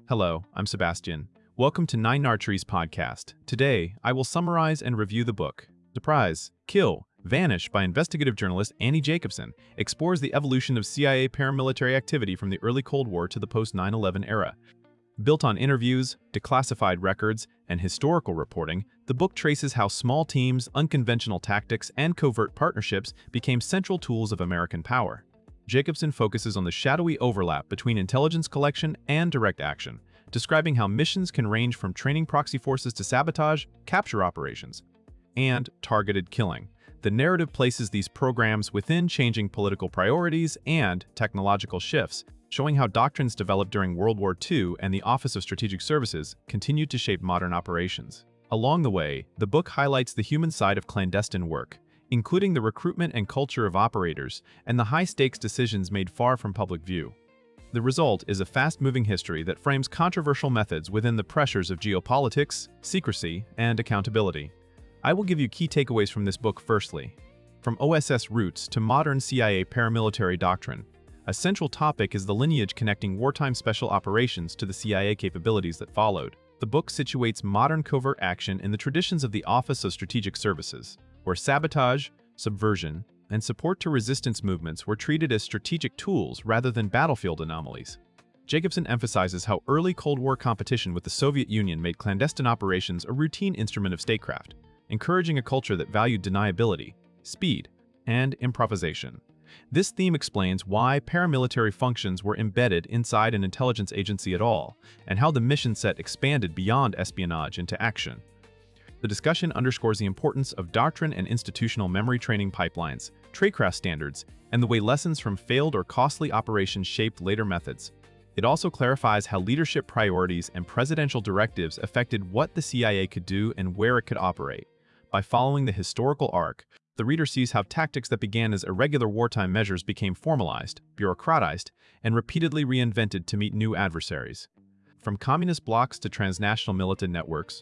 Hello, I'm Sebastian. Welcome to Nine Archery's podcast. Today, I will summarize and review the book. Surprise! Kill, Vanish by investigative journalist Annie Jacobsen explores the evolution of CIA paramilitary activity from the early Cold War to the post-9/11 era. Built on interviews, declassified records, and historical reporting, the book traces how small teams, unconventional tactics, and covert partnerships became central tools of American power. Jacobsen focuses on the shadowy overlap between intelligence collection and direct action, describing how missions can range from training proxy forces to sabotage, capture operations, and targeted killing. The narrative places these programs within changing political priorities and technological shifts, showing how doctrines developed during World War II and the Office of Strategic Services continued to shape modern operations. Along the way, the book highlights the human side of clandestine work, including the recruitment and culture of operators and the high-stakes decisions made far from public view. The result is a fast-moving history that frames controversial methods within the pressures of geopolitics, secrecy, and accountability. I will give you key takeaways from this book firstly. From OSS roots to modern CIA paramilitary doctrine, a central topic is the lineage connecting wartime special operations to the CIA capabilities that followed. The book situates modern covert action in the traditions of the Office of Strategic Services, where sabotage, subversion, and support to resistance movements were treated as strategic tools rather than battlefield anomalies. Jacobsen emphasizes how early Cold War competition with the Soviet Union made clandestine operations a routine instrument of statecraft, encouraging a culture that valued deniability, speed, and improvisation. This theme explains why paramilitary functions were embedded inside an intelligence agency at all, and how the mission set expanded beyond espionage into action. The discussion underscores the importance of doctrine and institutional memory training pipelines, tradecraft standards, and the way lessons from failed or costly operations shaped later methods. It also clarifies how leadership priorities and presidential directives affected what the CIA could do and where it could operate. By following the historical arc, the reader sees how tactics that began as irregular wartime measures became formalized, bureaucratized, and repeatedly reinvented to meet new adversaries. From communist blocs to transnational militant networks.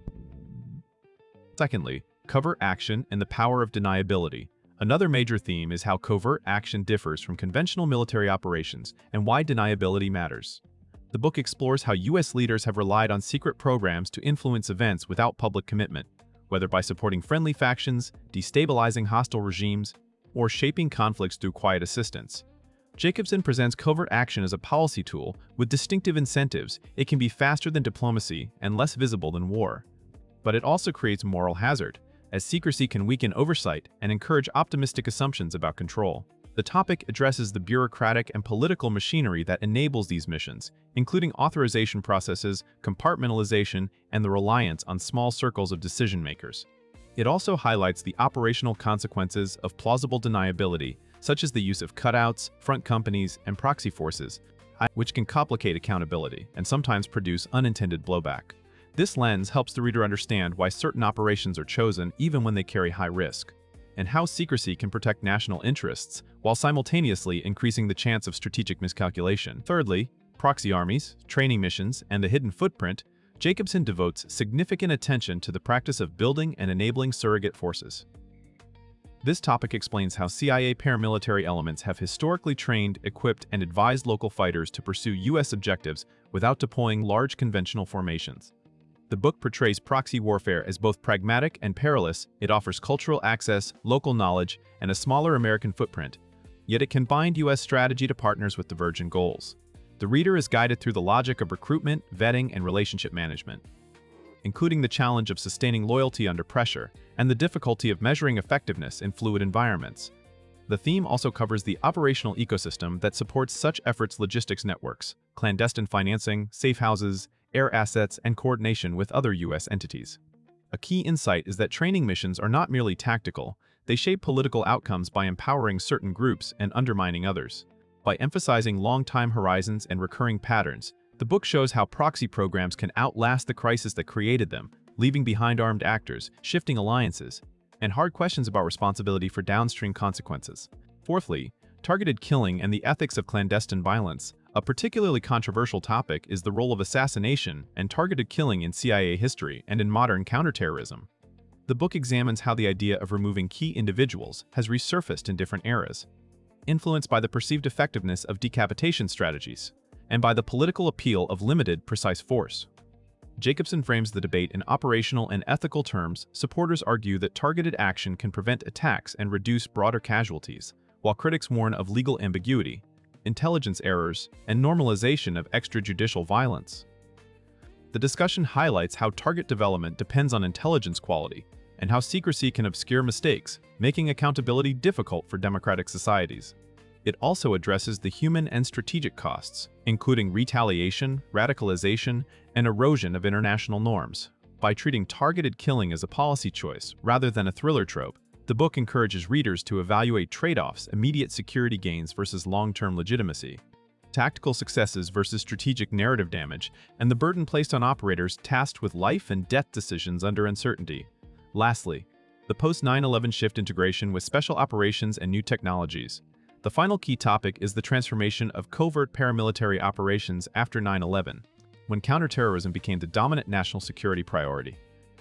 Secondly, covert action and the power of deniability. Another major theme is how covert action differs from conventional military operations and why deniability matters. The book explores how U.S. leaders have relied on secret programs to influence events without public commitment, whether by supporting friendly factions, destabilizing hostile regimes, or shaping conflicts through quiet assistance. Jacobsen presents covert action as a policy tool with distinctive incentives. It can be faster than diplomacy and less visible than war. But it also creates moral hazard, as secrecy can weaken oversight and encourage optimistic assumptions about control. The topic addresses the bureaucratic and political machinery that enables these missions, including authorization processes, compartmentalization, and the reliance on small circles of decision-makers. It also highlights the operational consequences of plausible deniability, such as the use of cutouts, front companies, and proxy forces, which can complicate accountability and sometimes produce unintended blowback. This lens helps the reader understand why certain operations are chosen even when they carry high risk, and how secrecy can protect national interests while simultaneously increasing the chance of strategic miscalculation. Thirdly, proxy armies, training missions, and the hidden footprint. Jacobsen devotes significant attention to the practice of building and enabling surrogate forces. This topic explains how CIA paramilitary elements have historically trained, equipped, and advised local fighters to pursue U.S. objectives without deploying large conventional formations. The book portrays proxy warfare as both pragmatic and perilous. It offers cultural access, local knowledge, and a smaller American footprint, yet it can bind U.S. strategy to partners with divergent goals. The reader is guided through the logic of recruitment, vetting, and relationship management, including the challenge of sustaining loyalty under pressure and the difficulty of measuring effectiveness in fluid environments. The theme also covers the operational ecosystem that supports such efforts: logistics networks, clandestine financing, safe houses, air assets, and coordination with other U.S. entities. A key insight is that training missions are not merely tactical. They shape political outcomes by empowering certain groups and undermining others. By emphasizing long-time horizons and recurring patterns, the book shows how proxy programs can outlast the crisis that created them, leaving behind armed actors, shifting alliances, and hard questions about responsibility for downstream consequences. Fourthly, targeted killing and the ethics of clandestine violence. A particularly controversial topic is the role of assassination and targeted killing in CIA history and in modern counterterrorism. The book examines how the idea of removing key individuals has resurfaced in different eras, influenced by the perceived effectiveness of decapitation strategies. and by the political appeal of limited, precise force. Jacobson frames the debate in operational and ethical terms. Supporters argue that targeted action can prevent attacks and reduce broader casualties, while critics warn of legal ambiguity, intelligence errors, and normalization of extrajudicial violence. The discussion highlights how target development depends on intelligence quality, and how secrecy can obscure mistakes, making accountability difficult for democratic societies. It also addresses the human and strategic costs, including retaliation, radicalization, and erosion of international norms. By treating targeted killing as a policy choice rather than a thriller trope, the book encourages readers to evaluate trade-offs: immediate security gains versus long-term legitimacy, tactical successes versus strategic narrative damage, and the burden placed on operators tasked with life and death decisions under uncertainty. Lastly, the post-9/11 shift integration with special operations and new technologies. The final key topic is the transformation of covert paramilitary operations after 9/11, when counterterrorism became the dominant national security priority.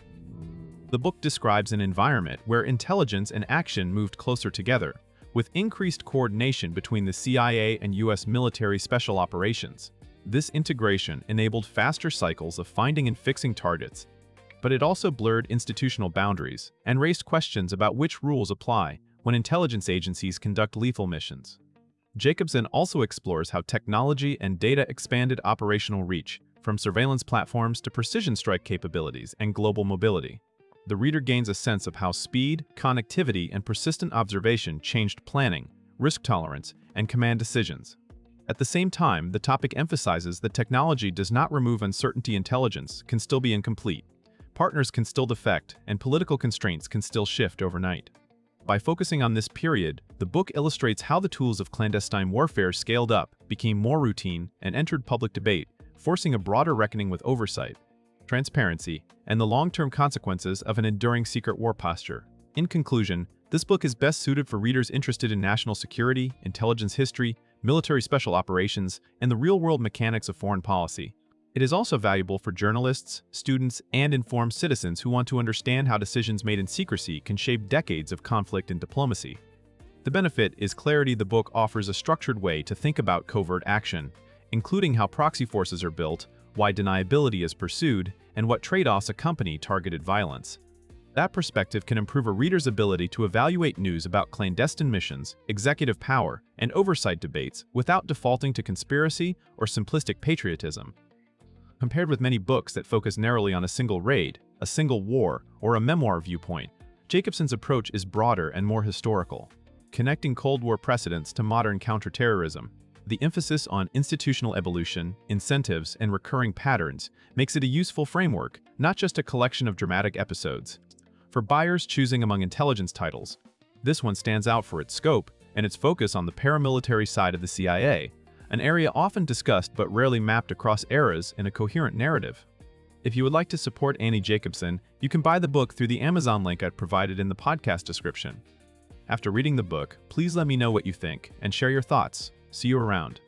The book describes an environment where intelligence and action moved closer together, with increased coordination between the CIA and U.S. military special operations. This integration enabled faster cycles of finding and fixing targets, but it also blurred institutional boundaries and raised questions about which rules apply when intelligence agencies conduct lethal missions. Jacobson also explores how technology and data expanded operational reach, from surveillance platforms to precision strike capabilities and global mobility. The reader gains a sense of how speed, connectivity, and persistent observation changed planning, risk tolerance, and command decisions. At the same time, the topic emphasizes that technology does not remove uncertainty. Intelligence can still be incomplete, partners can still defect, and political constraints can still shift overnight. By focusing on this period, the book illustrates how the tools of clandestine warfare scaled up, became more routine, and entered public debate, forcing a broader reckoning with oversight, transparency, and the long-term consequences of an enduring secret war posture. In conclusion, this book is best suited for readers interested in national security, intelligence history, military special operations, and the real-world mechanics of foreign policy. It is also valuable for journalists, students, and informed citizens who want to understand how decisions made in secrecy can shape decades of conflict and diplomacy. The benefit is clarity. The book offers a structured way to think about covert action, including how proxy forces are built, why deniability is pursued, and what trade-offs accompany targeted violence. That perspective can improve a reader's ability to evaluate news about clandestine missions, executive power, and oversight debates without defaulting to conspiracy or simplistic patriotism. Compared with many books that focus narrowly on a single raid, a single war, or a memoir viewpoint, Jacobson's approach is broader and more historical, connecting Cold War precedents to modern counterterrorism. The emphasis on institutional evolution, incentives, and recurring patterns makes it a useful framework, not just a collection of dramatic episodes. For buyers choosing among intelligence titles, this one stands out for its scope and its focus on the paramilitary side of the CIA, an area often discussed but rarely mapped across eras in a coherent narrative. If you would like to support Annie Jacobson, you can buy the book through the Amazon link I've provided in the podcast description. After reading the book, please let me know what you think and share your thoughts. See you around.